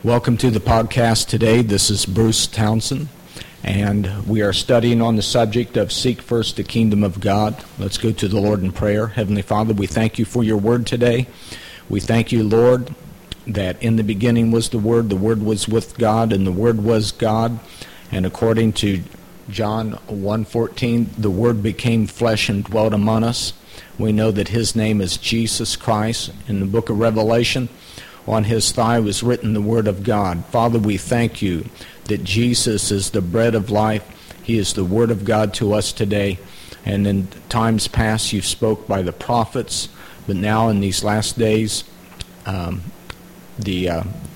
Welcome to the podcast today. This is Bruce Townsend, and we are studying on the subject of Seek First the Kingdom of God. Let's go to the Lord in prayer. Heavenly Father, we thank you for your word today. We thank you, Lord, that in the beginning was the Word was with God, and the Word was God. And according to John 1:14, the Word became flesh and dwelt among us. We know that his name is Jesus Christ. In the book of Revelation, on his thigh was written the Word of God. Father, we thank you that Jesus is the bread of life. He is the Word of God to us today. And in times past you spoke by the prophets, but now in these last days, the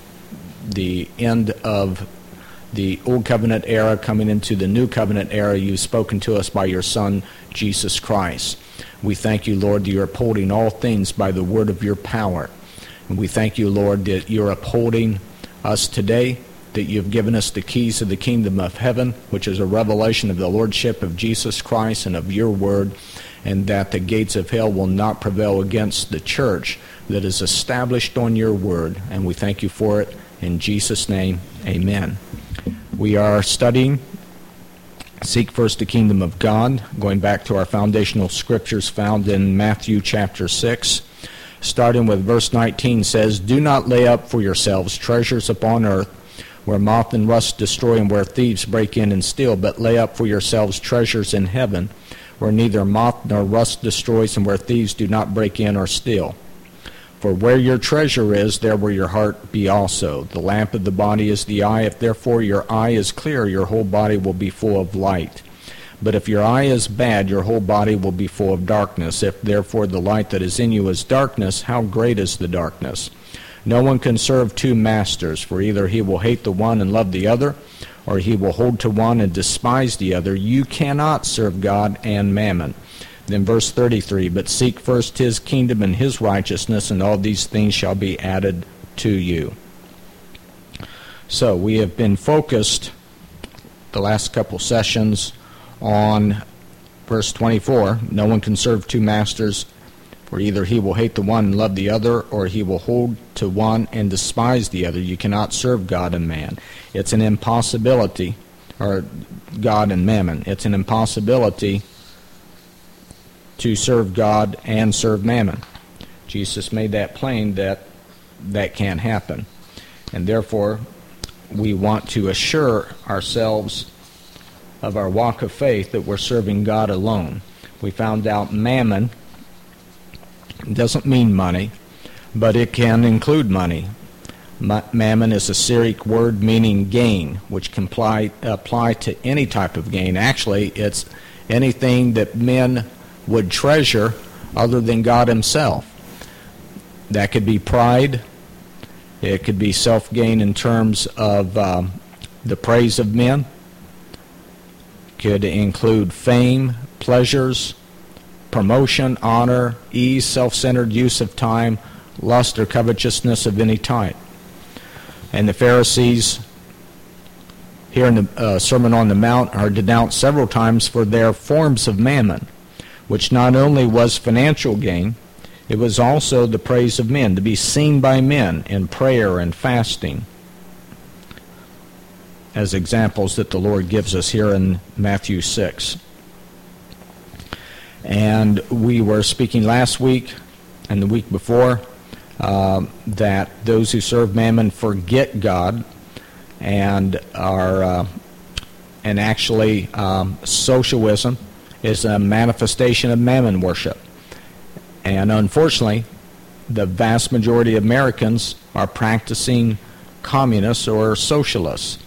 end of the Old Covenant era coming into the New Covenant era, you've spoken to us by your Son, Jesus Christ. We thank you, Lord, that you're upholding all things by the word of your power. And we thank you, Lord, that you're upholding us today, that you've given us the keys of the kingdom of heaven, which is a revelation of the lordship of Jesus Christ and of your word, and that the gates of hell will not prevail against the church that is established on your word. And we thank you for it. In Jesus' name, amen. We are studying Seek First the Kingdom of God, going back to our foundational scriptures found in Matthew chapter 6. Starting with verse 19 says, "Do not lay up for yourselves treasures upon earth, where moth and rust destroy and where thieves break in and steal, but lay up for yourselves treasures in heaven, where neither moth nor rust destroys and where thieves do not break in or steal. For where your treasure is, there will your heart be also. The lamp of the body is the eye. If therefore your eye is clear, your whole body will be full of light. But if your eye is bad, your whole body will be full of darkness. If therefore the light that is in you is darkness, how great is the darkness? No one can serve two masters, for either he will hate the one and love the other, or he will hold to one and despise the other. You cannot serve God and mammon." Then verse 33, "But seek first his kingdom and his righteousness, and all these things shall be added to you." So we have been focused the last couple sessions on verse 24, "No one can serve two masters, for either he will hate the one and love the other, or he will hold to one and despise the other. You cannot serve God and man." It's an impossibility, or God and mammon. It's an impossibility to serve God and serve mammon. Jesus made that plain that that can't happen. And therefore, we want to assure ourselves of our walk of faith that we're serving God alone. We found out mammon doesn't mean money, but it can include money. Mammon is a Syriac word meaning gain, which can apply to any type of gain. Actually, it's anything that men would treasure other than God himself. That could be pride. It could be self-gain in terms of the praise of men. Could include fame, pleasures, promotion, honor, ease, self-centered use of time, lust or covetousness of any type. And the Pharisees here in the Sermon on the Mount are denounced several times for their forms of mammon, which not only was financial gain, it was also the praise of men, to be seen by men in prayer and fasting, as examples that the Lord gives us here in Matthew 6. And we were speaking last week and the week before that those who serve mammon forget God and are and actually socialism is a manifestation of mammon worship. And unfortunately, the vast majority of Americans are practicing communists or socialists.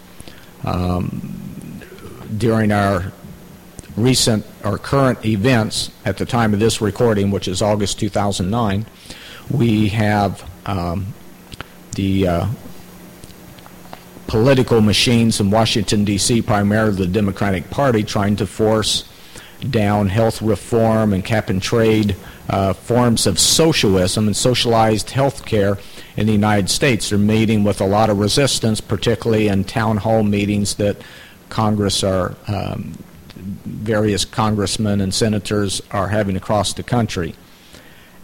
During our recent or current events at the time of this recording, which is August 2009, we have the political machines in Washington, D.C., primarily the Democratic Party, trying to force down health reform and cap-and-trade forms of socialism and socialized health care in the United States. They're meeting with a lot of resistance, particularly in town hall meetings that Congress are, various congressmen and senators are having across the country.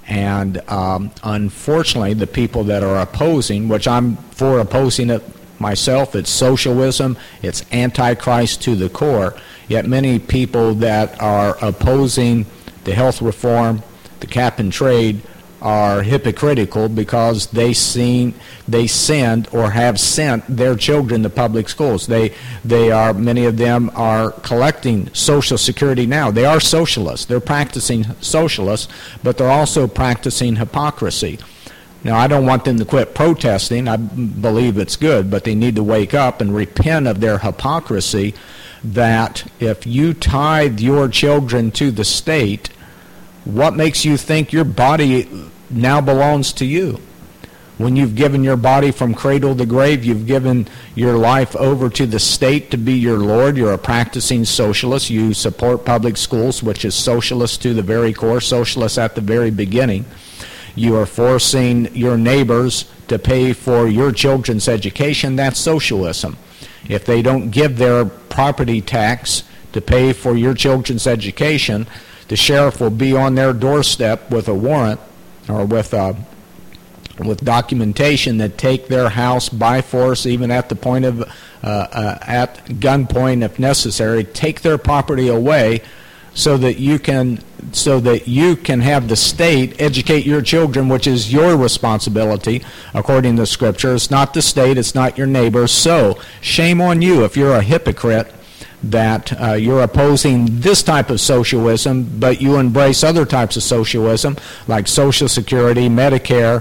And unfortunately, the people that are opposing, which I'm for opposing it myself, it's socialism, it's antichrist to the core, yet many people that are opposing the health reform, the cap and trade, are hypocritical because they send or have sent their children to public schools. Many of them are collecting Social Security now. They are socialists. They're practicing socialists, but they're also practicing hypocrisy. Now, I don't want them to quit protesting. I believe it's good, but they need to wake up and repent of their hypocrisy, that if you tithe your children to the state, what makes you think your body now belongs to you? When you've given your body from cradle to grave, you've given your life over to the state to be your Lord. You're a practicing socialist. You support public schools, which is socialist to the very core, socialist at the very beginning. You are forcing your neighbors to pay for your children's education. That's socialism. If they don't give their property tax to pay for your children's education, the sheriff will be on their doorstep with a warrant or with documentation that take their house by force, even at the point of at gunpoint if necessary, take their property away, so that you can have the state educate your children, which is your responsibility according to Scripture. It's not the state, it's not your neighbor. So shame on you if you're a hypocrite that you're opposing this type of socialism, but you embrace other types of socialism like Social Security, Medicare,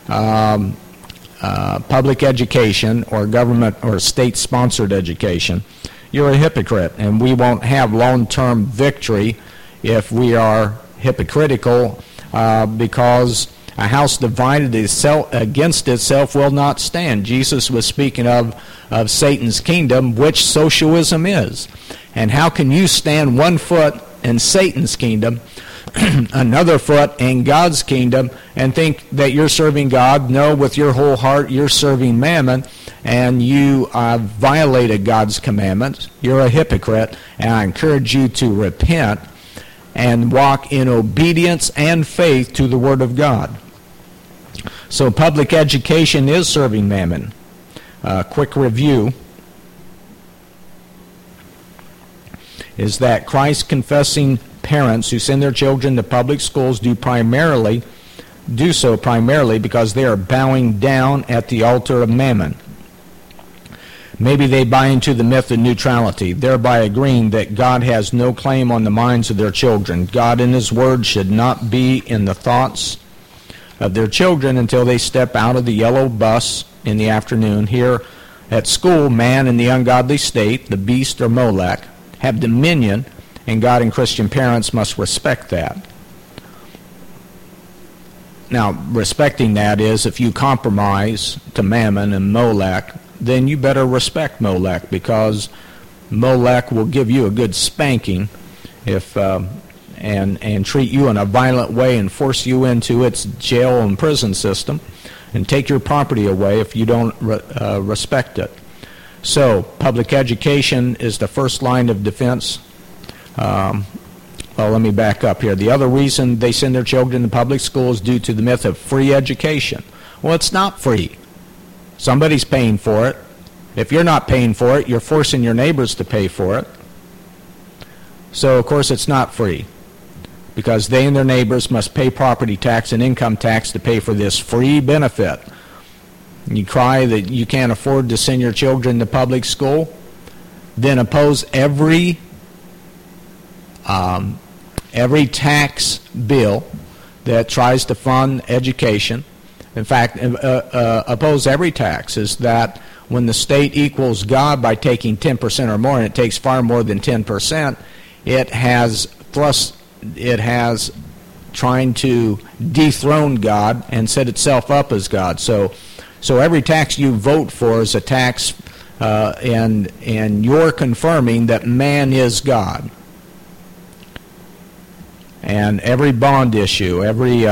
public education, or government or state-sponsored education. You're a hypocrite, and we won't have long-term victory if we are hypocritical, because a house divided against itself will not stand. Jesus was speaking of Satan's kingdom, which socialism is. And how can you stand one foot in Satan's kingdom, another foot in God's kingdom, and think that you're serving God? No, with your whole heart you're serving mammon, and you violated God's commandments. You're a hypocrite, and I encourage you to repent and walk in obedience and faith to the Word of God. So public education is serving mammon. Quick review is that Christ-confessing parents who send their children to public schools do so primarily because they are bowing down at the altar of mammon. Maybe they buy into the myth of neutrality, thereby agreeing that God has no claim on the minds of their children. God and His Word should not be in the thoughts of their children until they step out of the yellow bus in the afternoon. Here at school, man and the ungodly state, the beast or Molech, have dominion, and God and Christian parents must respect that. Now, respecting that is, if you compromise to mammon and Molech, then you better respect Molech, because Molech will give you a good spanking if and treat you in a violent way and force you into its jail and prison system and take your property away if you don't respect it. So public education is the first line of defense. Well, let me back up here. The other reason they send their children to public school is due to the myth of free education. Well, it's not free. Somebody's paying for it. If you're not paying for it, you're forcing your neighbors to pay for it. So, of course, it's not free, because they and their neighbors must pay property tax and income tax to pay for this free benefit. You cry that you can't afford to send your children to public school, then oppose every tax bill that tries to fund education. In fact, oppose every tax. Is that when the state equals God by taking 10% or more, and it takes far more than 10%, it has trying to dethrone God and set itself up as God. So every tax you vote for is a tax, and you're confirming that man is God. And every bond issue, every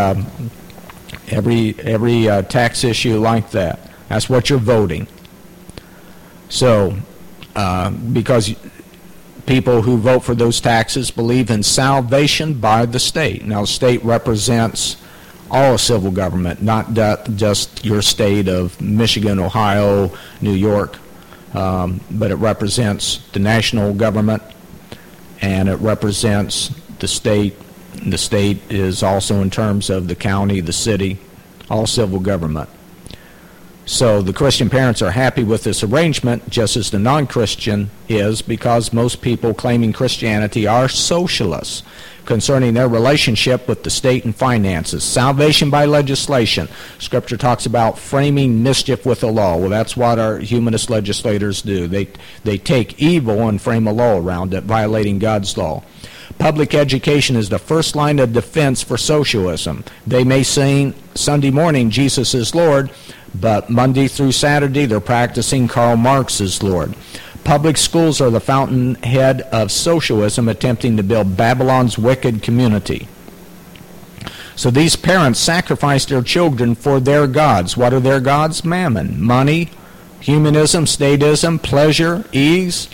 tax issue like that, that's what you're voting. So, because people who vote for those taxes believe in salvation by the state. Now, the state represents all civil government, not just your state of Michigan, Ohio, New York, but it represents the national government, and it represents the state. The state is also in terms of the county, the city, all civil government. So the Christian parents are happy with this arrangement, just as the non-Christian is, because most people claiming Christianity are socialists concerning their relationship with the state and finances. Salvation by legislation. Scripture talks about framing mischief with the law. Well, that's what our humanist legislators do. They take evil and frame a law around it, violating God's law. Public education is the first line of defense for socialism. They may sing Sunday morning, Jesus is Lord, but Monday through Saturday they're practicing Karl Marx is Lord. Public schools are the fountainhead of socialism, attempting to build Babylon's wicked community. So these parents sacrifice their children for their gods. What are their gods? Mammon, money, humanism, statism, pleasure, ease.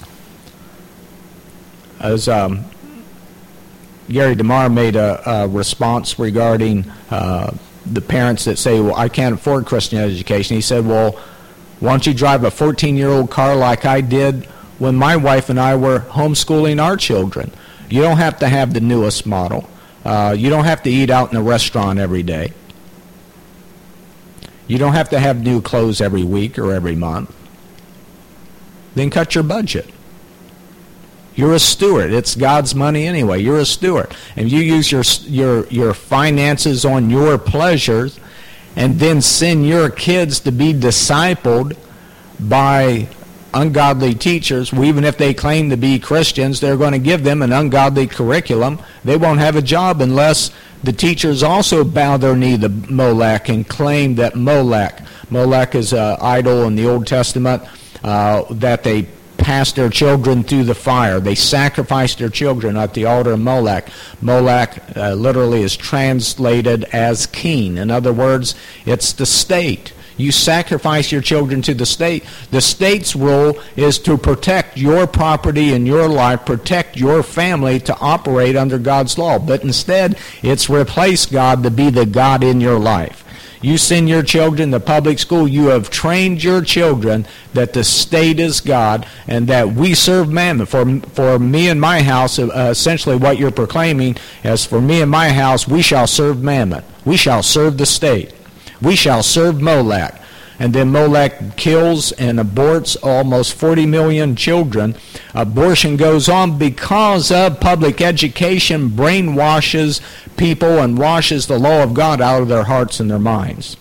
As Gary DeMar made a response regarding the parents that say, well, I can't afford Christian education. He said, well, why don't you drive a 14-year-old car like I did when my wife and I were homeschooling our children? You don't have to have the newest model. You don't have to eat out in a restaurant every day. You don't have to have new clothes every week or every month. Then cut your budget. You're a steward. It's God's money anyway. You're a steward. And you use your finances on your pleasures and then send your kids to be discipled by ungodly teachers. Well, even if they claim to be Christians, they're going to give them an ungodly curriculum. They won't have a job unless the teachers also bow their knee to Molech and claim that Molech is an idol in the Old Testament, that they passed their children through the fire. They sacrificed their children at the altar of Molech. Molech literally is translated as king. In other words, it's the state. You sacrifice your children to the state. The state's role is to protect your property and your life, protect your family, to operate under God's law. But instead, it's replaced God to be the God in your life. You send your children to public school, you have trained your children that the state is God and that we serve mammon. For me and my house, essentially what you're proclaiming is, for me and my house, we shall serve mammon. We shall serve the state. We shall serve Molech. And then Molech kills and aborts almost 40 million children. Abortion goes on because of public education brainwashes people and washes the law of God out of their hearts and their minds.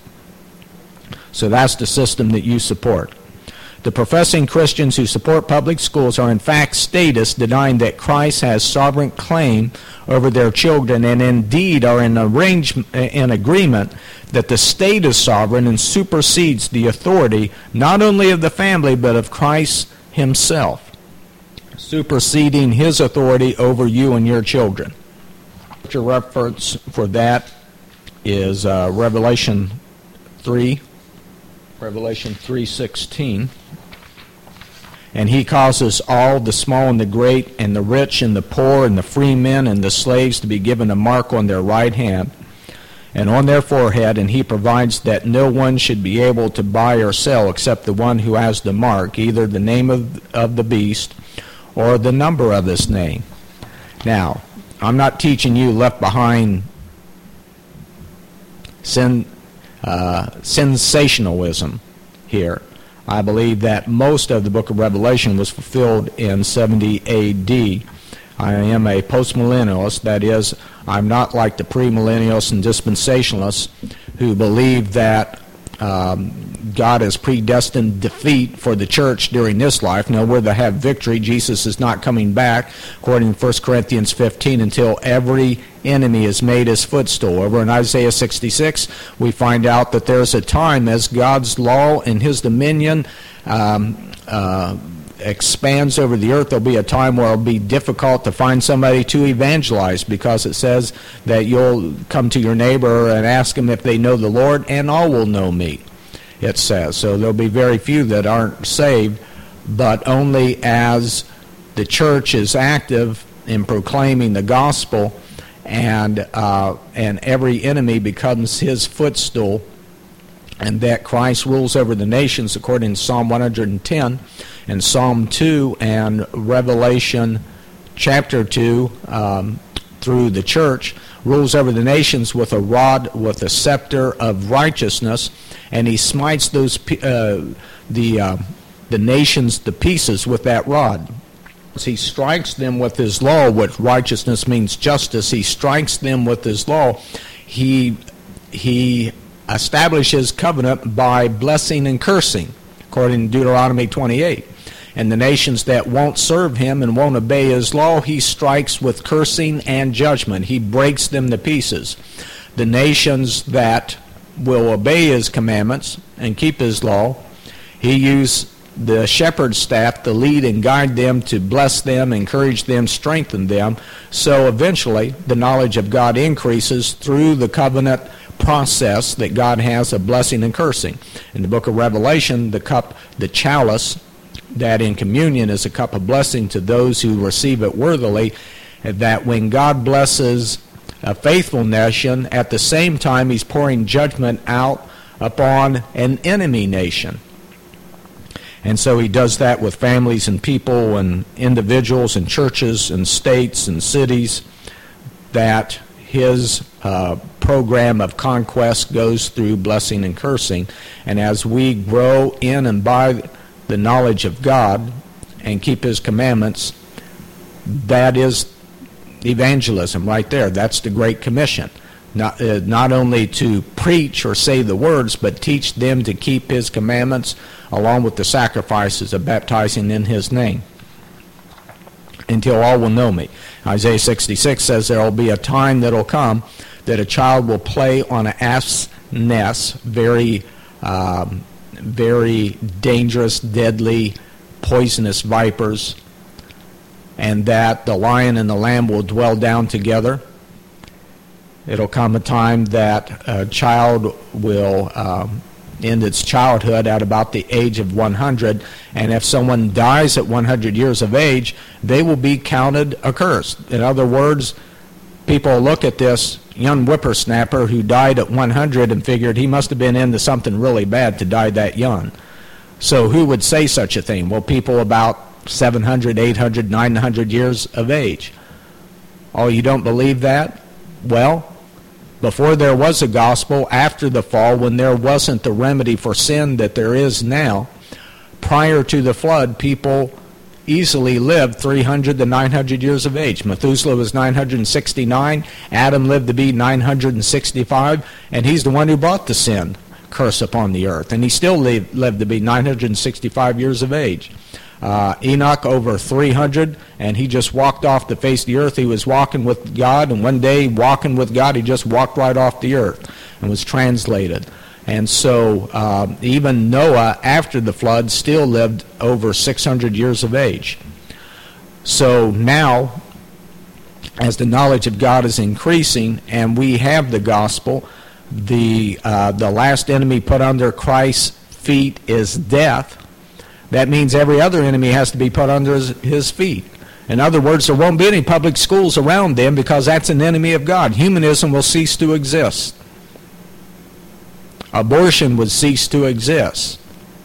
So that's the system that you support. The professing Christians who support public schools are in fact statists, denying that Christ has sovereign claim over their children, and indeed are in agreement that the state is sovereign and supersedes the authority not only of the family but of Christ himself, superseding his authority over you and your children. The reference for that is Revelation 3:16. And he causes all, the small and the great, and the rich and the poor, and the free men and the slaves, to be given a mark on their right hand and on their forehead, and he provides that no one should be able to buy or sell except the one who has the mark, either the name of the beast or the number of his name. Now, I'm not teaching you left behind sensationalism here. I believe that most of the book of Revelation was fulfilled in 70 A.D. I am a postmillennialist. That is, I'm not like the premillennialists and dispensationalists who believe that God has predestined defeat for the church during this life. No, we're to have victory. Jesus is not coming back, according to 1 Corinthians 15, until every enemy is made his footstool. Over in Isaiah 66, we find out that there's a time as God's law and his dominion expands over the earth, there'll be a time where it'll be difficult to find somebody to evangelize, because it says that you'll come to your neighbor and ask them if they know the Lord, and all will know me, it says. So there'll be very few that aren't saved, but only as the church is active in proclaiming the gospel and every enemy becomes his footstool, and that Christ rules over the nations according to Psalm 110 and Psalm 2 and Revelation chapter 2 through the church, rules over the nations with a rod, with a scepter of righteousness, and he smites those the nations to pieces with that rod. He strikes them with his law, what righteousness means justice. He strikes them with his law. He establishes covenant by blessing and cursing, according to Deuteronomy 28. And the nations that won't serve him and won't obey his law, he strikes with cursing and judgment. He breaks them to pieces. The nations that will obey his commandments and keep his law, he used the shepherd's staff to lead and guide them, to bless them, encourage them, strengthen them. So eventually the knowledge of God increases through the covenant process that God has of blessing and cursing. In the book of Revelation, the cup, the chalice, that in communion is a cup of blessing to those who receive it worthily, that when God blesses a faithful nation, at the same time he's pouring judgment out upon an enemy nation. And so he does that with families and people and individuals and churches and states and cities, that his program of conquest goes through blessing and cursing. And as we grow in and by the knowledge of God and keep his commandments, that is evangelism right there. That's the Great Commission. Not only to preach or say the words, but teach them to keep his commandments along with the sacrifices of baptizing in his name, until all will know me. Isaiah 66 says there will be a time that will come that a child will play on an asp's nest, very dangerous, deadly, poisonous vipers, and that the lion and the lamb will dwell down together. It'll come a time that a child will end its childhood at about the age of 100, and if someone dies at 100 years of age, they will be counted accursed. In other words, people look at this young whippersnapper who died at 100 and figured he must have been into something really bad to die that young. So who would say such a thing? Well, people about 700, 800, 900 years of age. Oh, you don't believe that? Well, before there was a gospel, after the fall, when there wasn't the remedy for sin that there is now, prior to the flood, people easily lived 300 to 900 years of age. Methuselah was 969. Adam lived to be 965, and he's the one who brought the sin curse upon the earth. And he still lived to be 965 years of age. Enoch over 300, and he just walked off the face of the earth. He was walking with God, and one day walking with God, he just walked right off the earth and was translated. And so even Noah, after the flood, still lived over 600 years of age. So now, as the knowledge of God is increasing and we have the gospel, the last enemy put under Christ's feet is death. That means every other enemy has to be put under his feet. In other words, there won't be any public schools around them because that's an enemy of God. Humanism will cease to exist. Abortion would cease to exist.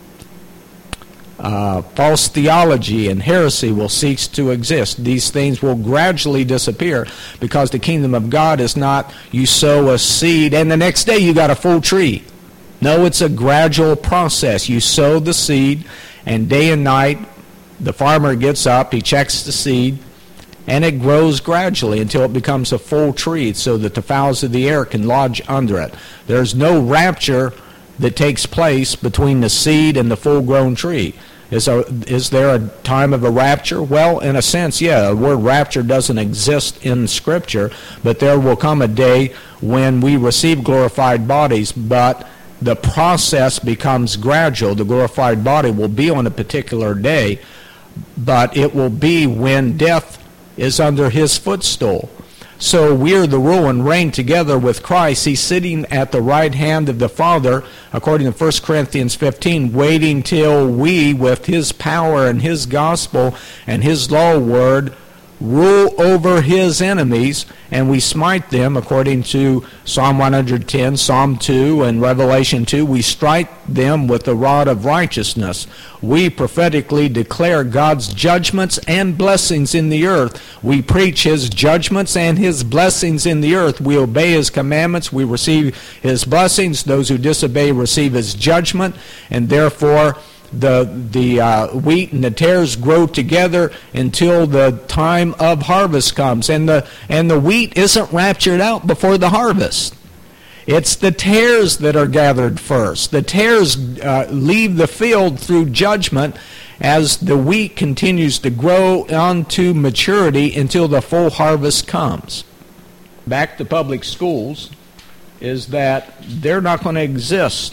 False theology and heresy will cease to exist. These things will gradually disappear because the kingdom of God is not you sow a seed and the next day you got a full tree. No, it's a gradual process. You sow the seed, and day and night the farmer gets up, he checks the seed, and it grows gradually until it becomes a full tree so that the fowls of the air can lodge under it. There's no rapture that takes place between the seed and the full-grown tree. Is there a time of a rapture? Well, in a sense, yeah. The word rapture doesn't exist in Scripture, but there will come a day when we receive glorified bodies, but the process becomes gradual. The glorified body will be on a particular day, but it will be when death is under his footstool. So we're the rule and reign together with Christ. He's sitting at the right hand of the Father, according to 1 Corinthians 15, waiting till we, with his power and his gospel and his law word, rule over his enemies, and we smite them according to Psalm 110, Psalm 2, and Revelation 2. We strike them with the rod of righteousness. We prophetically declare God's judgments and blessings in the earth. We preach his judgments and his blessings in the earth. We obey his commandments. We receive his blessings. Those who disobey receive his judgment, and therefore the wheat and the tares grow together until the time of harvest comes, and the wheat isn't raptured out before the harvest. It's the tares that are gathered first. The tares leave the field through judgment as the wheat continues to grow onto maturity until the full harvest comes. Back to public schools is that they're not going to exist.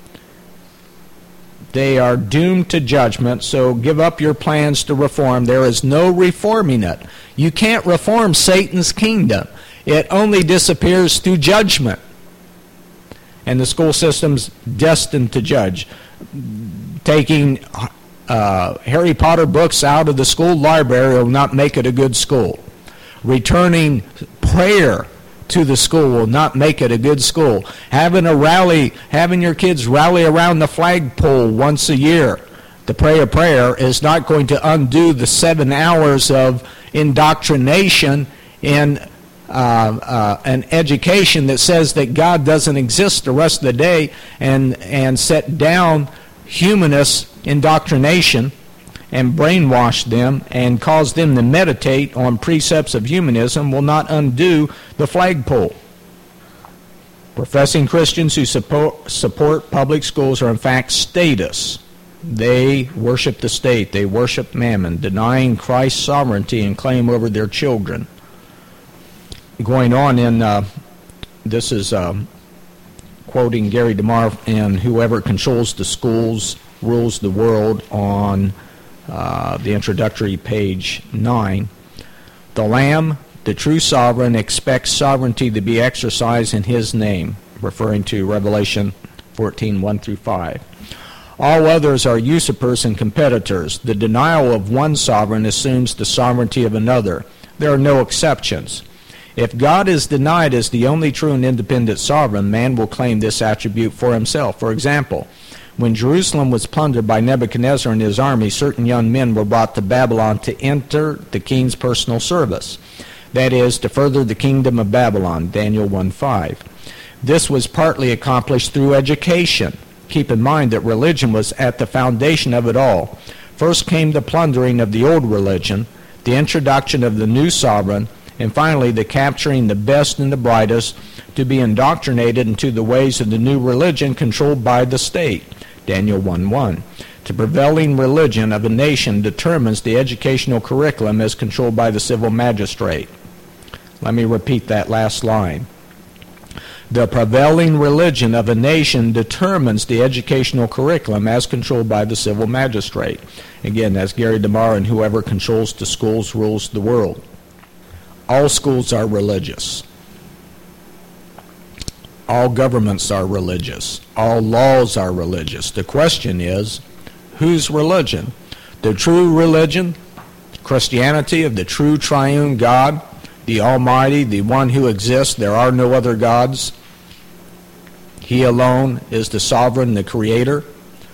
They are doomed to judgment, so give up your plans to reform. There is no reforming it. You can't reform Satan's kingdom. It only disappears through judgment. And the school system's destined to judge. Taking Harry Potter books out of the school library will not make it a good school. Returning prayer to the school will not make it a good school. Having your kids rally around the flagpole once a year to pray a prayer is not going to undo the 7 hours of indoctrination in an education that says that God doesn't exist the rest of the day, and set down humanist indoctrination and brainwash them and cause them to meditate on precepts of humanism will not undo the flagpole. Professing Christians who support public schools are in fact statists. They worship the state. They worship mammon, denying Christ's sovereignty and claim over their children. Going on in, this is quoting Gary DeMar and whoever controls the schools rules the world on the introductory page 9. The Lamb, the true sovereign, expects sovereignty to be exercised in his name, referring to Revelation 14:1-5. All others are usurpers and competitors. The denial of one sovereign assumes the sovereignty of another. There are no exceptions. If God is denied as the only true and independent sovereign, man will claim this attribute for himself. For example, when Jerusalem was plundered by Nebuchadnezzar and his army, certain young men were brought to Babylon to enter the king's personal service. That is, to further the kingdom of Babylon, Daniel 1:5. This was partly accomplished through education. Keep in mind that religion was at the foundation of it all. First came the plundering of the old religion, the introduction of the new sovereign, and finally the capturing the best and the brightest to be indoctrinated into the ways of the new religion controlled by the state, Daniel 1:1. The prevailing religion of a nation determines the educational curriculum as controlled by the civil magistrate. Let me repeat that last line. The prevailing religion of a nation determines the educational curriculum as controlled by the civil magistrate. Again, that's Gary DeMar, and whoever controls the schools rules the world. All schools are religious. All governments are religious. All laws are religious. The question is, whose religion? The true religion, Christianity of the true triune God, the Almighty, the one who exists. There are no other gods. He alone is the sovereign, the creator.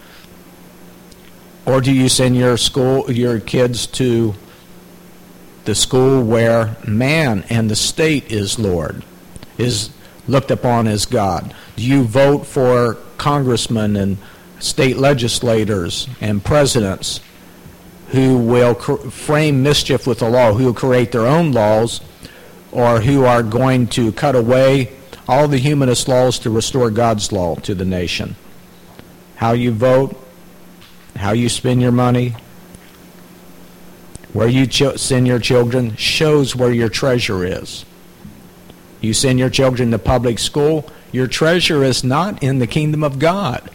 Or do you send your kids to the school where man and the state is Lord, is looked upon as God? Do you vote for congressmen and state legislators and presidents who will frame mischief with the law, who will create their own laws, or who are going to cut away all the humanist laws to restore God's law to the nation? How you vote, how you spend your money, where you send your children shows where your treasure is. You send your children to public school, your treasure is not in the kingdom of God.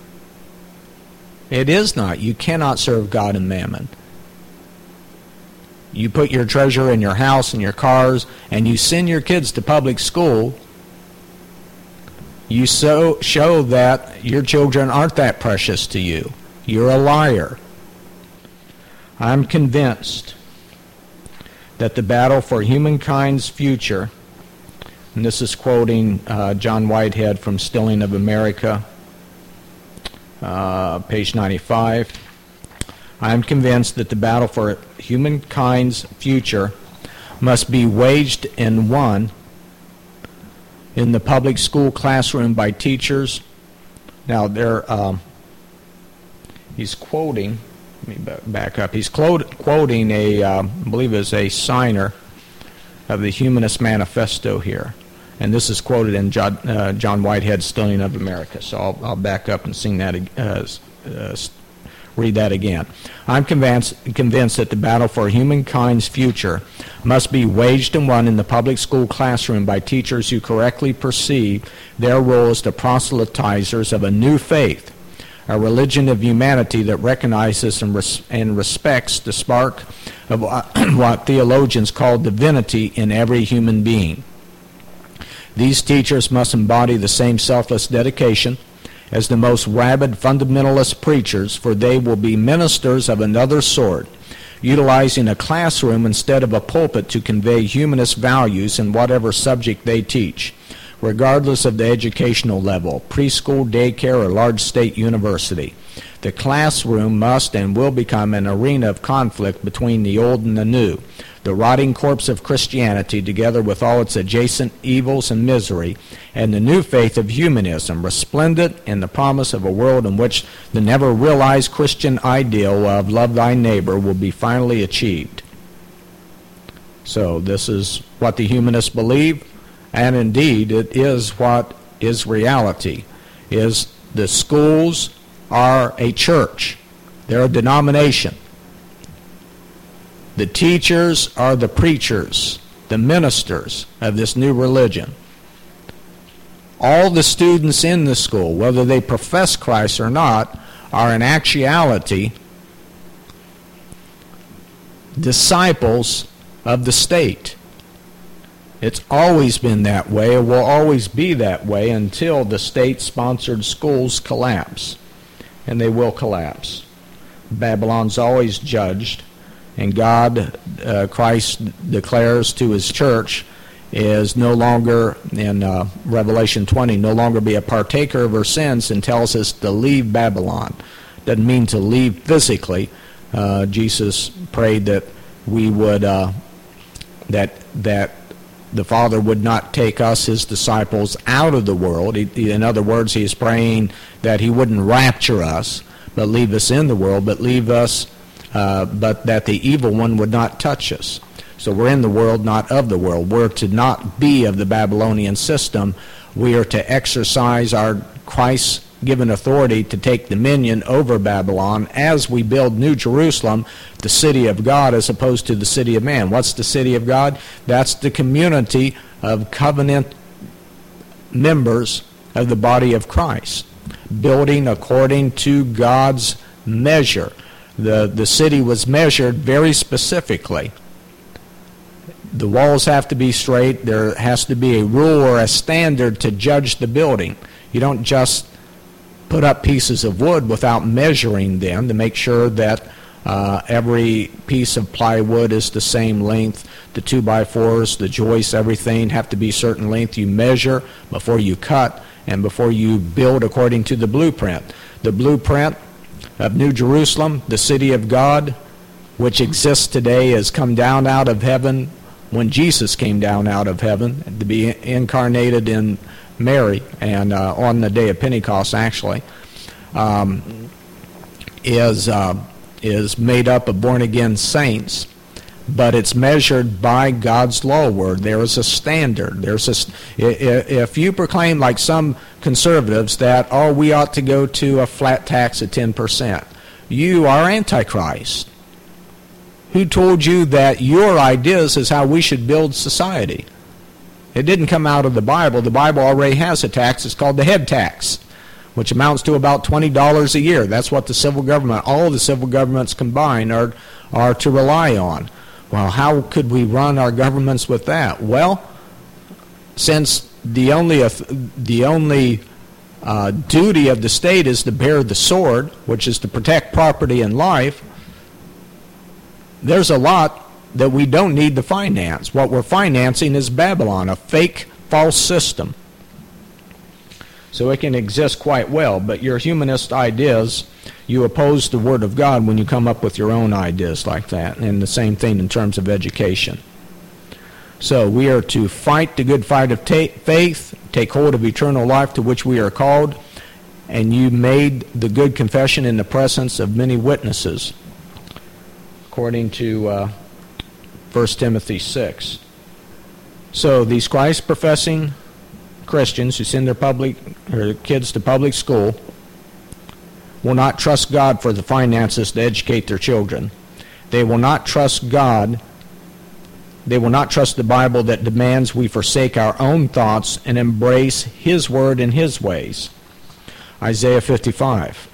It is not. You cannot serve God and mammon. You put your treasure in your house and your cars, and you send your kids to public school, you show that your children aren't that precious to you. You're a liar. I'm convinced that the battle for humankind's future, and this is quoting John Whitehead from Stilling of America, page 95. I am convinced that the battle for humankind's future must be waged and won in the public school classroom by teachers. Now, he's quoting, let me back up, he's quoting I believe it's a signer of the Humanist Manifesto here. And this is quoted in John Whitehead's Stilling of America. So I'll back up and sing that, read that again. I'm convinced that the battle for humankind's future must be waged and won in the public school classroom by teachers who correctly perceive their role as the proselytizers of a new faith, a religion of humanity that recognizes and respects the spark of what theologians call divinity in every human being. These teachers must embody the same selfless dedication as the most rabid fundamentalist preachers, for they will be ministers of another sort, utilizing a classroom instead of a pulpit to convey humanist values in whatever subject they teach, regardless of the educational level, preschool, daycare, or large state university. The classroom must and will become an arena of conflict between the old and the new, the rotting corpse of Christianity together with all its adjacent evils and misery, and the new faith of humanism, resplendent in the promise of a world in which the never-realized Christian ideal of love thy neighbor will be finally achieved. So this is what the humanists believe, and indeed it is what is reality, is the schools are a church. They're a denomination. The teachers are the preachers, the ministers of this new religion. All the students in the school, whether they profess Christ or not, are in actuality disciples of the state. It's always been that way. It will always be that way until the state-sponsored schools collapse. And they will collapse. Babylon's always judged. And God, Christ declares to his church, is no longer, in Revelation 20, no longer be a partaker of her sins, and tells us to leave Babylon. Doesn't mean to leave physically. Jesus prayed that we would, that the Father would not take us, his disciples, out of the world. In other words, he is praying that he wouldn't rapture us, but leave us in the world, but leave us but that the evil one would not touch us. So we're in the world, not of the world. We're to not be of the Babylonian system. We are to exercise our Christ-given authority to take dominion over Babylon as we build New Jerusalem, the city of God, as opposed to the city of man. What's the city of God? That's the community of covenant members of the body of Christ, building according to God's measure. The city was measured very specifically. The walls have to be straight. There has to be a rule or a standard to judge the building. You don't just put up pieces of wood without measuring them to make sure that every piece of plywood is the same length. The 2x4s, the joists, everything have to be a certain length. You measure before you cut and before you build according to the blueprint. The blueprint of New Jerusalem, the city of God, which exists today, has come down out of heaven when Jesus came down out of heaven to be incarnated in Mary, and on the day of Pentecost, actually, is made up of born-again saints, but it's measured by God's law word. There is a standard. If you proclaim, like some conservatives, that, we ought to go to a flat tax of 10%, you are Antichrist. Who told you that your ideas is how we should build society? It didn't come out of the Bible. The Bible already has a tax. It's called the head tax, which amounts to about $20 a year. That's what the civil government, all the civil governments combined, are to rely on. Well, how could we run our governments with that? Well, since the only duty of the state is to bear the sword, which is to protect property and life, there's a lot that we don't need to finance. What we're financing is Babylon, a fake, false system. So it can exist quite well, but your humanist ideas, you oppose the Word of God when you come up with your own ideas like that, and the same thing in terms of education. So we are to fight the good fight of faith, take hold of eternal life to which we are called, and you made the good confession in the presence of many witnesses, according to 1 Timothy 6. So these Christ-professing Christians who send their kids to public school will not trust God for the finances to educate their children. They will not trust God. They will not trust the Bible that demands we forsake our own thoughts and embrace His Word and His ways. Isaiah 55.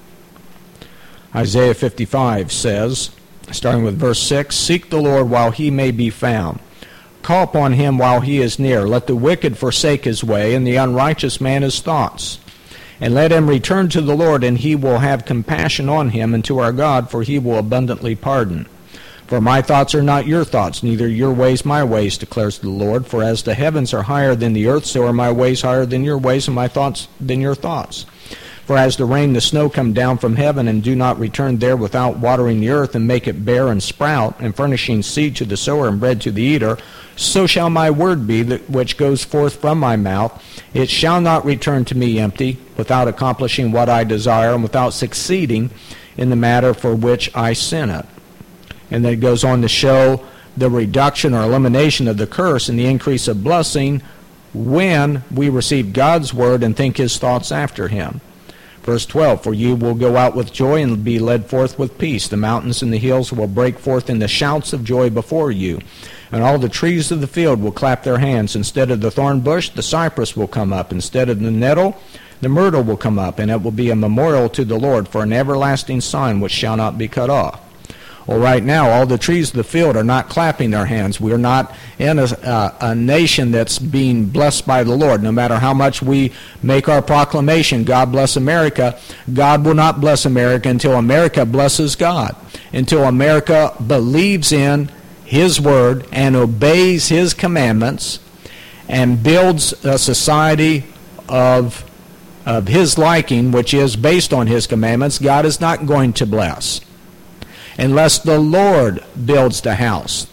Isaiah 55 says, starting with verse 6, "Seek the Lord while He may be found. Call upon Him while He is near. Let the wicked forsake his way, and the unrighteous man his thoughts. And let him return to the Lord, and He will have compassion on him, and to our God, for He will abundantly pardon. For my thoughts are not your thoughts, neither your ways my ways, declares the Lord. For as the heavens are higher than the earth, so are my ways higher than your ways, and my thoughts than your thoughts. For as the rain and the snow come down from heaven, and do not return there without watering the earth, and make it bear and sprout, and furnishing seed to the sower and bread to the eater, so shall my word be which goes forth from my mouth. It shall not return to me empty, without accomplishing what I desire, and without succeeding in the matter for which I sent it." And then it goes on to show the reduction or elimination of the curse and the increase of blessing when we receive God's word and think His thoughts after Him. Verse 12, "For you will go out with joy and be led forth with peace. The mountains and the hills will break forth in the shouts of joy before you. And all the trees of the field will clap their hands. Instead of the thorn bush, the cypress will come up. Instead of the nettle, the myrtle will come up. And it will be a memorial to the Lord for an everlasting sign which shall not be cut off." Well, right now, all the trees of the field are not clapping their hands. We are not in a nation that's being blessed by the Lord. No matter how much we make our proclamation, God bless America, God will not bless America until America blesses God, until America believes in His Word and obeys His commandments and builds a society of His liking, which is based on His commandments. God is not going to bless unless the Lord builds the house.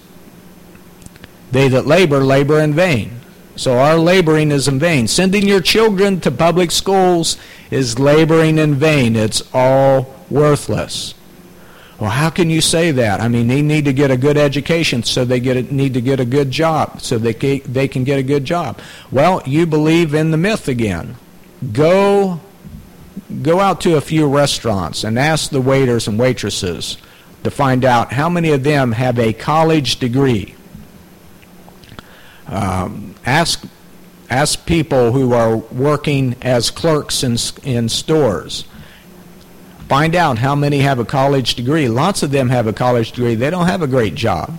They that labor, labor in vain. So our laboring is in vain. Sending your children to public schools is laboring in vain. It's all worthless. Well, how can you say that? I mean, they need to get a good education, so they need to get a good job, so they can get a good job. Well, you believe in the myth again. Go out to a few restaurants and ask the waiters and waitresses to find out how many of them have a college degree. Ask people who are working as clerks in stores. Find out how many have a college degree. Lots of them have a college degree. They don't have a great job.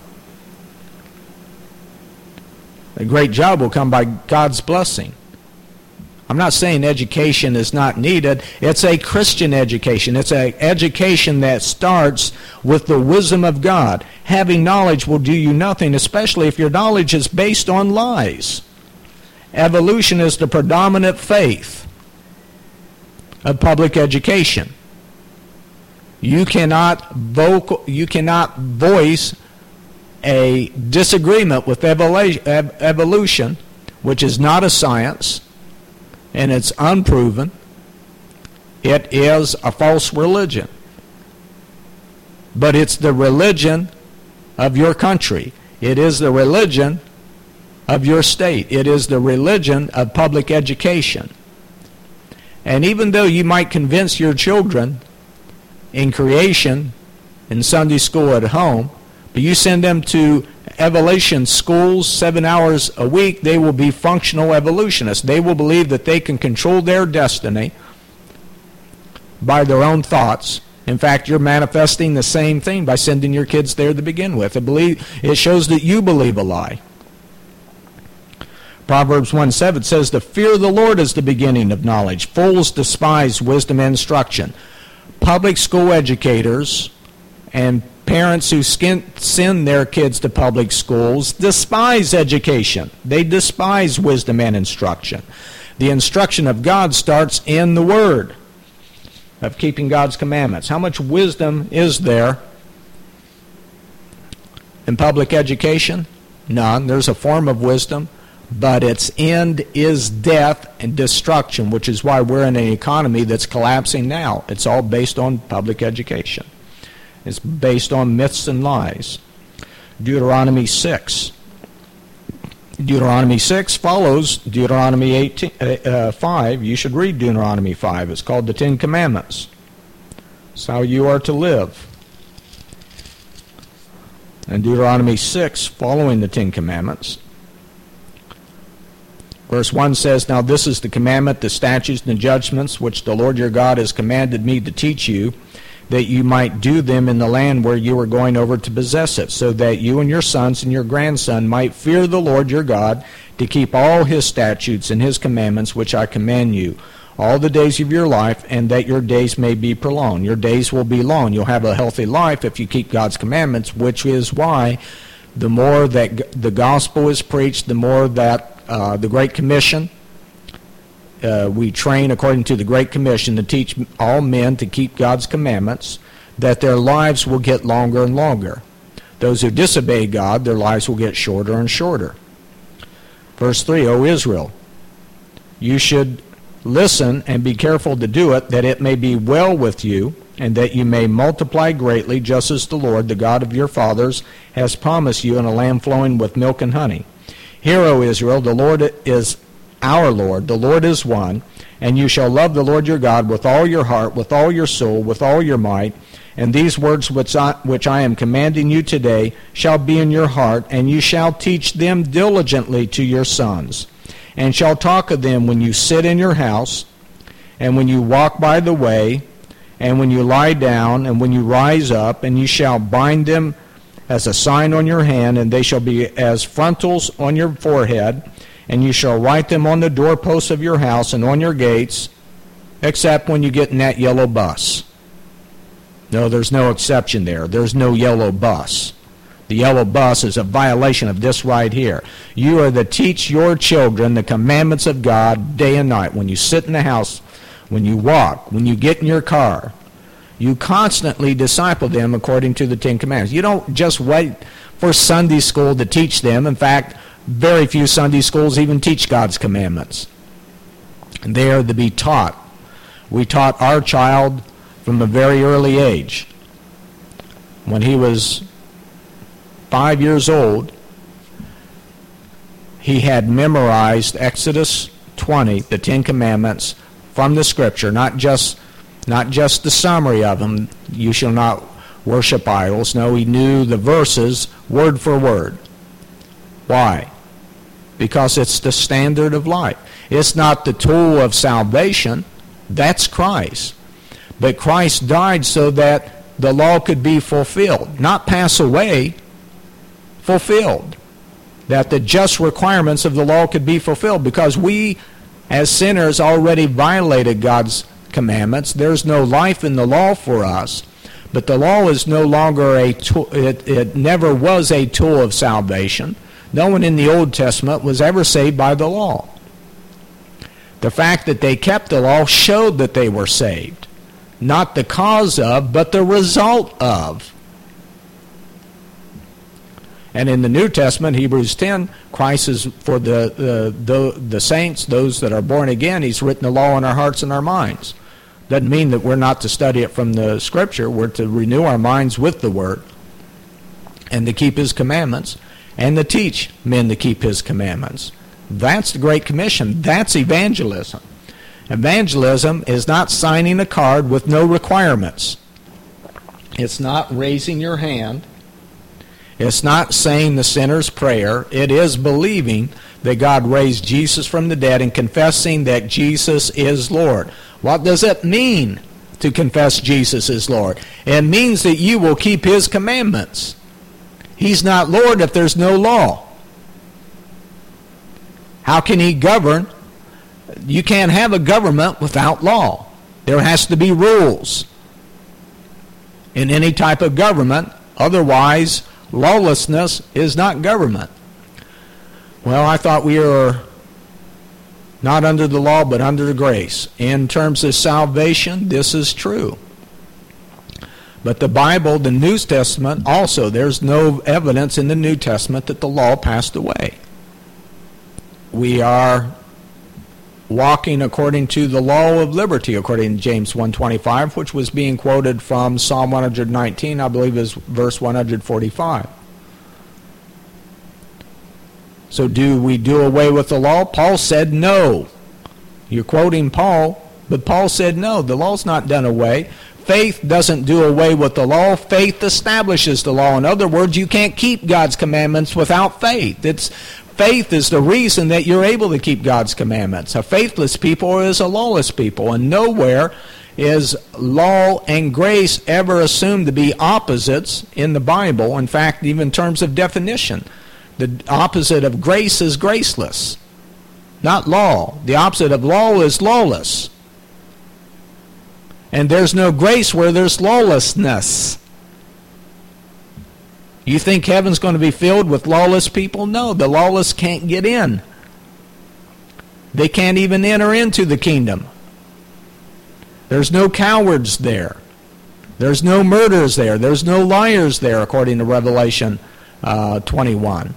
A great job will come by God's blessing. I'm not saying education is not needed. It's a Christian education. It's an education that starts with the wisdom of God. Having knowledge will do you nothing, especially if your knowledge is based on lies. Evolution is the predominant faith of public education. You cannot voice a disagreement with evolution, which is not a science, and it's unproven. It is a false religion. But it's the religion of your country. It is the religion of your state. It is the religion of public education. And even though you might convince your children in creation, in Sunday school at home, but you send them to evolution schools 7 hours a week, they will be functional evolutionists. They will believe that they can control their destiny by their own thoughts. In fact, you're manifesting the same thing by sending your kids there to begin with. It shows that you believe a lie. Proverbs 1:7 says, "The fear of the Lord is the beginning of knowledge. Fools despise wisdom and instruction." Public school educators and parents who send their kids to public schools despise education. They despise wisdom and instruction. The instruction of God starts in the Word of keeping God's commandments. How much wisdom is there in public education? None. There's a form of wisdom, but its end is death and destruction, which is why we're in an economy that's collapsing now. It's all based on public education. It's based on myths and lies. Deuteronomy 6. Deuteronomy 6 follows Deuteronomy 5. You should read Deuteronomy 5. It's called the Ten Commandments. It's how you are to live. And Deuteronomy 6, following the Ten Commandments. Verse 1 says, "Now this is the commandment, the statutes, and the judgments, which the Lord your God has commanded me to teach you, that you might do them in the land where you are going over to possess it, so that you and your sons and your grandson might fear the Lord your God, to keep all his statutes and his commandments, which I command you, all the days of your life, and that your days may be prolonged." Your days will be long. You'll have a healthy life if you keep God's commandments, which is why the more that the gospel is preached, the more that the Great Commission, we train according to the Great Commission to teach all men to keep God's commandments, that their lives will get longer and longer. Those who disobey God, their lives will get shorter and shorter. Verse 3, "O Israel, you should listen and be careful to do it, that it may be well with you, and that you may multiply greatly, just as the Lord, the God of your fathers, has promised you, in a land flowing with milk and honey. Hear, O Israel, the Lord is our Lord, the Lord is one, and you shall love the Lord your God with all your heart, with all your soul, with all your might. And these words which I am commanding you today shall be in your heart, and you shall teach them diligently to your sons, and shall talk of them when you sit in your house, and when you walk by the way, and when you lie down, and when you rise up, and you shall bind them as a sign on your hand, and they shall be as frontals on your forehead, and you shall write them on the doorposts of your house and on your gates, except when you get in that yellow bus." No, there's no exception there. There's no yellow bus. The yellow bus is a violation of this right here. You are to teach your children the commandments of God day and night. When you sit in the house, when you walk, when you get in your car, you constantly disciple them according to the Ten Commandments. You don't just wait for Sunday school to teach them. In fact, very few Sunday schools even teach God's commandments. And they are to be taught. We taught our child from a very early age. When he was 5 years old, he had memorized Exodus 20, the Ten Commandments, from the Scripture, not just the summary of them. You shall not worship idols. No, he knew the verses word for word. Why? Because it's the standard of life. It's not the tool of salvation. That's Christ. But Christ died so that the law could be fulfilled. Not pass away, fulfilled. That the just requirements of the law could be fulfilled. Because we, as sinners, already violated God's commandments. There's no life in the law for us. But the law is no longer a tool. It never was a tool of salvation. No one in the Old Testament was ever saved by the law. The fact that they kept the law showed that they were saved. Not the cause of, but the result of. And in the New Testament, Hebrews 10, Christ is for the saints, those that are born again. He's written the law in our hearts and our minds. Doesn't mean that we're not to study it from the Scripture. We're to renew our minds with the Word and to keep His commandments and to teach men to keep His commandments. That's the Great Commission. That's evangelism. Evangelism is not signing a card with no requirements. It's not raising your hand. It's not saying the sinner's prayer. It is believing that God raised Jesus from the dead and confessing that Jesus is Lord. What does it mean to confess Jesus is Lord? It means that you will keep His commandments. He's not Lord if there's no law. How can He govern? You can't have a government without law. There has to be rules. In any type of government, Otherwise, lawlessness is not government. Well, I thought we were not under the law, but under the grace. In terms of salvation, this is true. But the Bible, the New Testament, also, there's no evidence in the New Testament that the law passed away. We are walking according to the law of liberty, according to James 1:25, which was being quoted from Psalm 119, I believe is verse 145. So do we do away with the law? Paul said no. You're quoting Paul, but Paul said no, the law's not done away. Faith doesn't do away with the law. Faith establishes the law. In other words, you can't keep God's commandments without faith. Faith is the reason that you're able to keep God's commandments. A faithless people is a lawless people, and nowhere is law and grace ever assumed to be opposites in the Bible. In fact, even in terms of definition, the opposite of grace is graceless, not law. The opposite of law is lawless. And there's no grace where there's lawlessness. You think heaven's going to be filled with lawless people? No, the lawless can't get in. They can't even enter into the kingdom. There's no cowards there. There's no murderers there. There's no liars there, according to Revelation 21.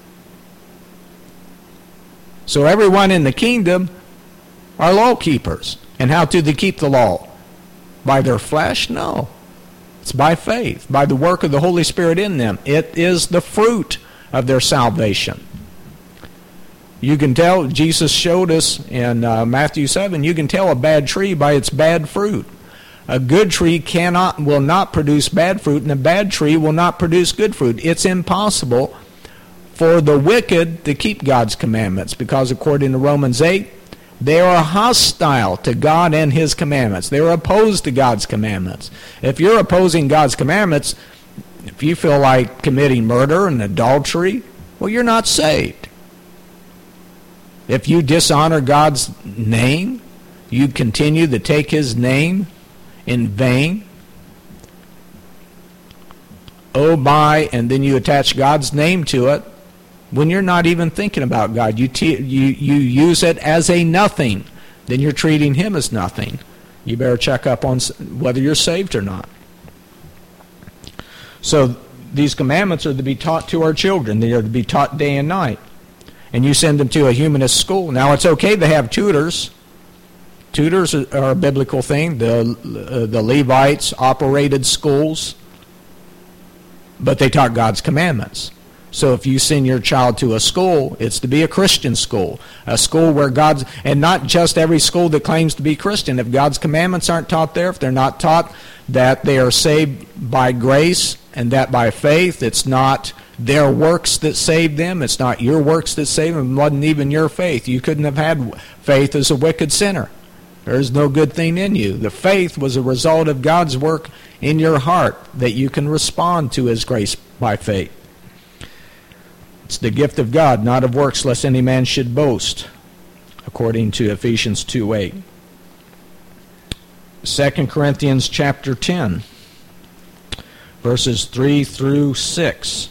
So everyone in the kingdom are law keepers. And how do they keep the law? By their flesh? No. It's by faith, by the work of the Holy Spirit in them. It is the fruit of their salvation. You can tell, Jesus showed us in Matthew 7, you can tell a bad tree by its bad fruit. A good tree will not produce bad fruit, and a bad tree will not produce good fruit. It's impossible for the wicked to keep God's commandments, because according to Romans 8, they are hostile to God and His commandments. They are opposed to God's commandments. If you're opposing God's commandments, if you feel like committing murder and adultery, well, you're not saved. If you dishonor God's name, you continue to take His name in vain. Oh, by, and then you attach God's name to it. When you're not even thinking about God, you use it as a nothing. Then you're treating Him as nothing. You better check up on whether you're saved or not. So these commandments are to be taught to our children. They are to be taught day and night. And you send them to a humanist school. Now, it's okay to have tutors. Tutors are a biblical thing. The Levites operated schools, but they taught God's commandments. So if you send your child to a school, it's to be a Christian school, a school where God's, and not just every school that claims to be Christian. If God's commandments aren't taught there, if they're not taught that they are saved by grace and that by faith, it's not their works that saved them, it's not your works that saved them, it wasn't even your faith. You couldn't have had faith as a wicked sinner. There is no good thing in you. The faith was a result of God's work in your heart that you can respond to His grace by faith. It's the gift of God, not of works, lest any man should boast, according to Ephesians 2:8. 2 Corinthians chapter 10, verses 3 through 6.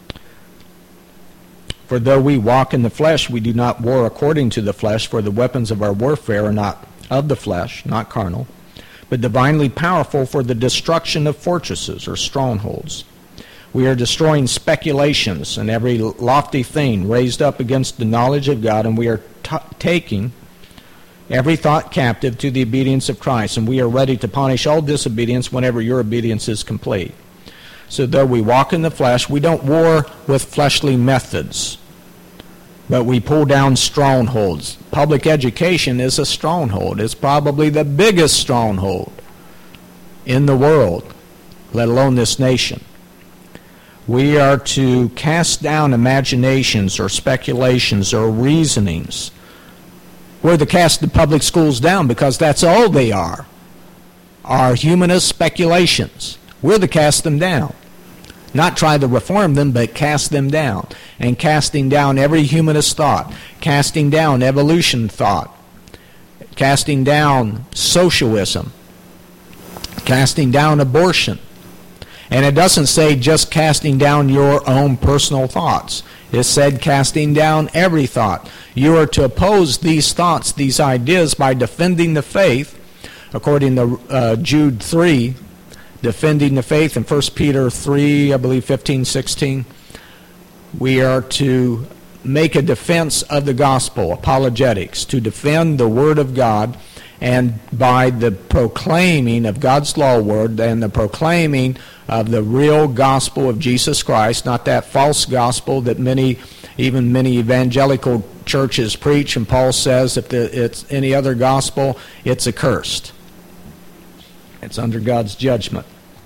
For though we walk in the flesh, we do not war according to the flesh, for the weapons of our warfare are not of the flesh, not carnal, but divinely powerful for the destruction of fortresses or strongholds. We are destroying speculations and every lofty thing raised up against the knowledge of God, and we are taking every thought captive to the obedience of Christ, and we are ready to punish all disobedience whenever your obedience is complete. So though we walk in the flesh, we don't war with fleshly methods, but we pull down strongholds. Public education is a stronghold. It's probably the biggest stronghold in the world, let alone this nation. We are to cast down imaginations or speculations or reasonings. We're to cast the public schools down because that's all they are humanist speculations. We're to cast them down. Not try to reform them, but cast them down. And casting down every humanist thought, casting down evolution thought, casting down socialism, casting down abortion, And it doesn't say just casting down your own personal thoughts. It said casting down every thought. You are to oppose these thoughts, these ideas, by defending the faith, according to Jude 3, defending the faith, in 1 Peter 3, I believe 15, 16. We are to make a defense of the gospel, apologetics, to defend the Word of God, and by the proclaiming of God's law word and the proclaiming of the real gospel of Jesus Christ, not that false gospel that even many evangelical churches preach, and Paul says if it's any other gospel, it's accursed. It's under God's judgment.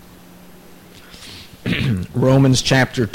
Romans chapter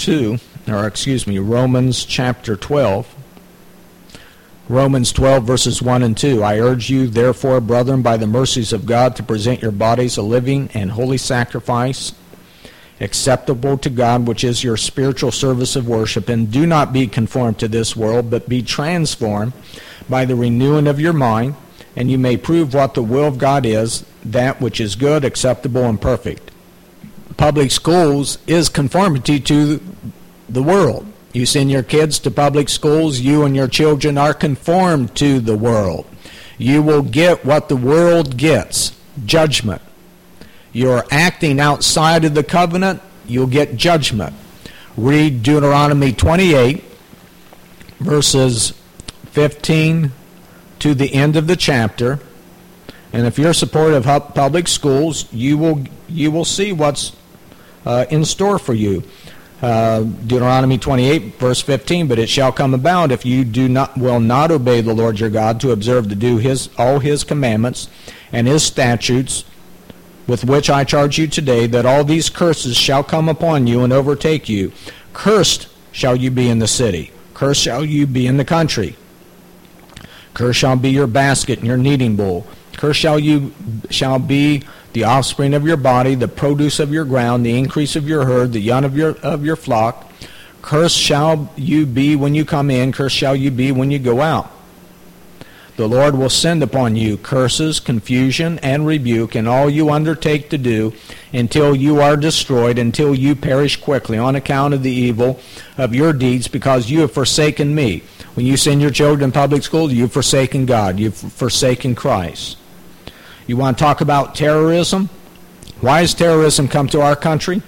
12. Romans 12, verses 1 and 2. I urge you, therefore, brethren, by the mercies of God, to present your bodies a living and holy sacrifice, acceptable to God, which is your spiritual service of worship. And do not be conformed to this world, but be transformed by the renewing of your mind, and you may prove what the will of God is, that which is good, acceptable, and perfect. Public schools is conformity to the world. You send your kids to public schools, you and your children are conformed to the world. You will get what the world gets, judgment. You're acting outside of the covenant, you'll get judgment. Read Deuteronomy 28, verses 15 to the end of the chapter. And if you're supportive of public schools, you will see what's in store for you. Deuteronomy 28, verse 15, but it shall come about if you will not obey the Lord your God to observe to do all his commandments and his statutes, with which I charge you today, that all these curses shall come upon you and overtake you. Cursed shall you be in the city. Cursed shall you be in the country. Cursed shall be your basket and your kneading bowl. Cursed shall be the offspring of your body, the produce of your ground, the increase of your herd, the young of your flock. Cursed shall you be when you come in, cursed shall you be when you go out. The Lord will send upon you curses, confusion, and rebuke in all you undertake to do, until you are destroyed, until you perish quickly on account of the evil of your deeds, because you have forsaken me. When you send your children to public school, you've forsaken God. You've forsaken Christ. You want to talk about terrorism? Why has terrorism come to our country?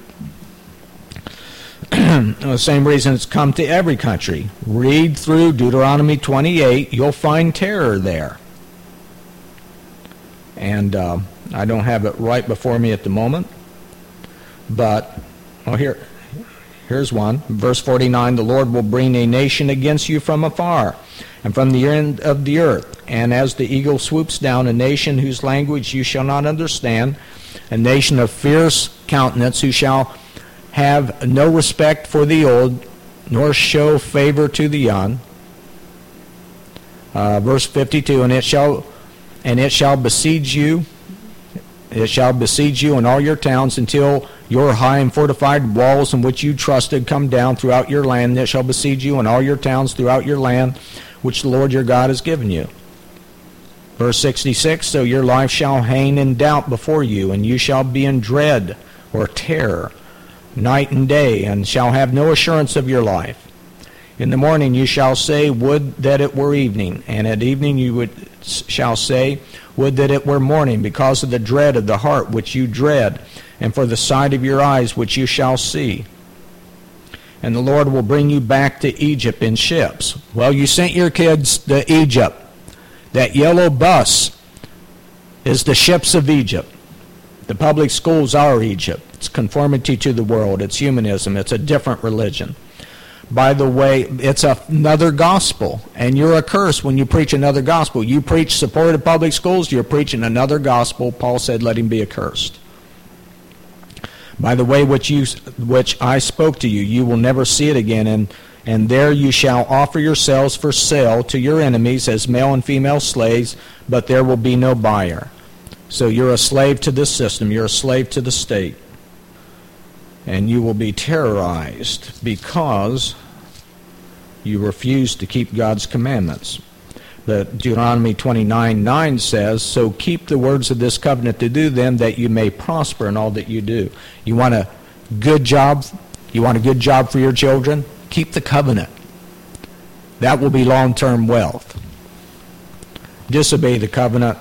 The same reason it's come to every country. Read through Deuteronomy 28. You'll find terror there. And I don't have it right before me at the moment. But here's one. Verse 49, the Lord will bring a nation against you from afar, and from the end of the earth. And as the eagle swoops down, a nation whose language you shall not understand, a nation of fierce countenance, who shall have no respect for the old, nor show favor to the young. Verse 52, and it shall besiege you. It shall besiege you in all your towns until your high and fortified walls in which you trusted come down throughout your land. It shall besiege you in all your towns throughout your land, which the Lord your God has given you. Verse 66, so your life shall hang in doubt before you, and you shall be in dread or terror night and day, and shall have no assurance of your life. In the morning you shall say, would that it were evening, and at evening you shall say, would that it were morning, because of the dread of the heart which you dread, and for the sight of your eyes which you shall see. And the Lord will bring you back to Egypt in ships. Well, you sent your kids to Egypt. That yellow bus is the ships of Egypt. The public schools are Egypt. It's conformity to the world. It's humanism. It's a different religion. By the way, it's another gospel, and you're accursed when you preach another gospel. You preach support of public schools, you're preaching another gospel. Paul said, let him be accursed. By the way which I spoke to you, you will never see it again, and there you shall offer yourselves for sale to your enemies as male and female slaves, but there will be no buyer. So you're a slave to this system. You're a slave to the state. And you will be terrorized because you refuse to keep God's commandments. But Deuteronomy 29:9 says, so keep the words of this covenant to do them, that you may prosper in all that you do. You want to good job. You want a good job for your children? Keep the covenant. That will be long-term wealth. Disobey the covenant,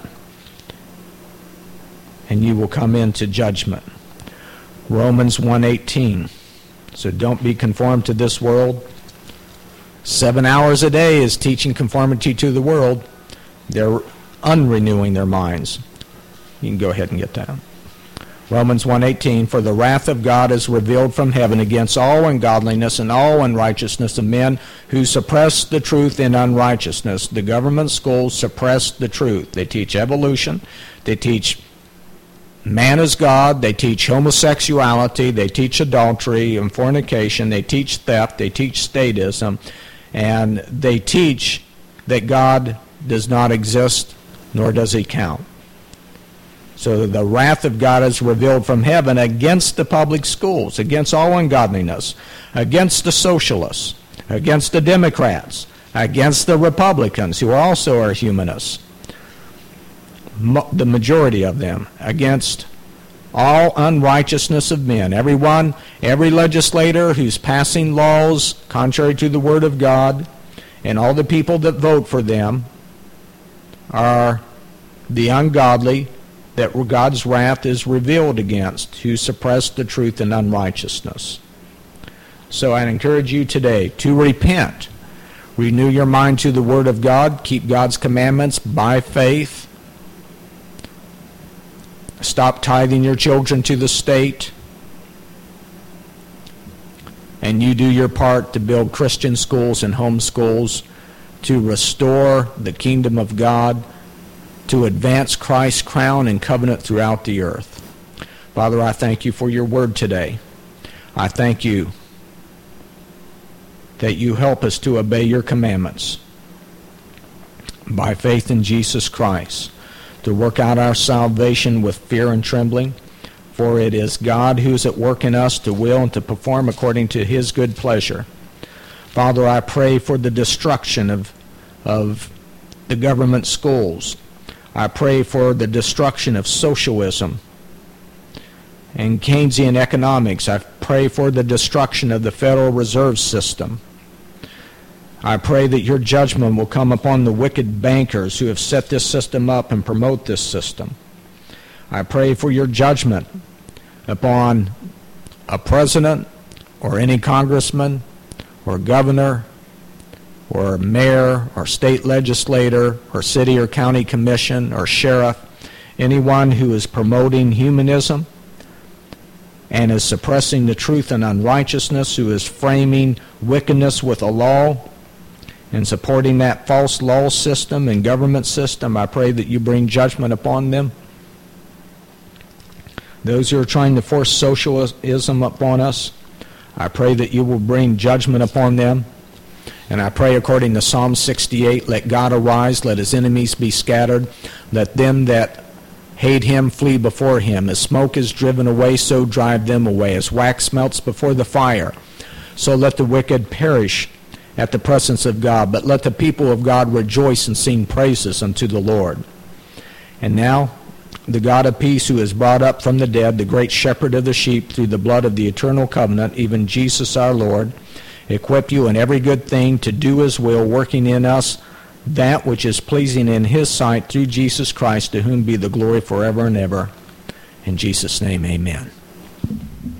and you will come into judgment. Romans 1:18. So don't be conformed to this world. 7 hours a day is teaching conformity to the world. They're unrenewing their minds. You can go ahead and get that. Romans 1:18, for the wrath of God is revealed from heaven against all ungodliness and all unrighteousness of men who suppress the truth in unrighteousness. The government schools suppress the truth. They teach evolution. They teach man is God. They teach homosexuality. They teach adultery and fornication. They teach theft. They teach statism. And they teach that God does not exist, nor does he count. So the wrath of God is revealed from heaven against the public schools, against all ungodliness, against the socialists, against the Democrats, against the Republicans, who also are humanists, the majority of them, against all unrighteousness of men. Every legislator who's passing laws contrary to the Word of God, and all the people that vote for them are the ungodly that God's wrath is revealed against, who suppress the truth in unrighteousness. So I encourage you today to repent. Renew your mind to the Word of God. Keep God's commandments by faith. Stop tithing your children to the state. And you do your part to build Christian schools and home schools to restore the kingdom of God, to advance Christ's crown and covenant throughout the earth. Father, I thank you for your word today. I thank you that you help us to obey your commandments by faith in Jesus Christ, to work out our salvation with fear and trembling, for it is God who is at work in us to will and to perform according to his good pleasure. Father, I pray for the destruction of the government schools. I pray for the destruction of socialism and Keynesian economics. I pray for the destruction of the Federal Reserve System. I pray that your judgment will come upon the wicked bankers who have set this system up and promote this system. I pray for your judgment upon a president or any congressman or governor or mayor or state legislator or city or county commission or sheriff, anyone who is promoting humanism and is suppressing the truth and unrighteousness, who is framing wickedness with a law and supporting that false law system and government system, I pray that you bring judgment upon them. Those who are trying to force socialism upon us, I pray that you will bring judgment upon them. And I pray according to Psalm 68, let God arise, let his enemies be scattered, let them that hate him flee before him. As smoke is driven away, so drive them away. As wax melts before the fire, so let the wicked perish at the presence of God. But let the people of God rejoice and sing praises unto the Lord. And now, the God of peace, who is brought up from the dead, the great shepherd of the sheep, through the blood of the eternal covenant, even Jesus our Lord, equip you in every good thing to do his will, working in us that which is pleasing in his sight, through Jesus Christ, to whom be the glory forever and ever. In Jesus' name, amen.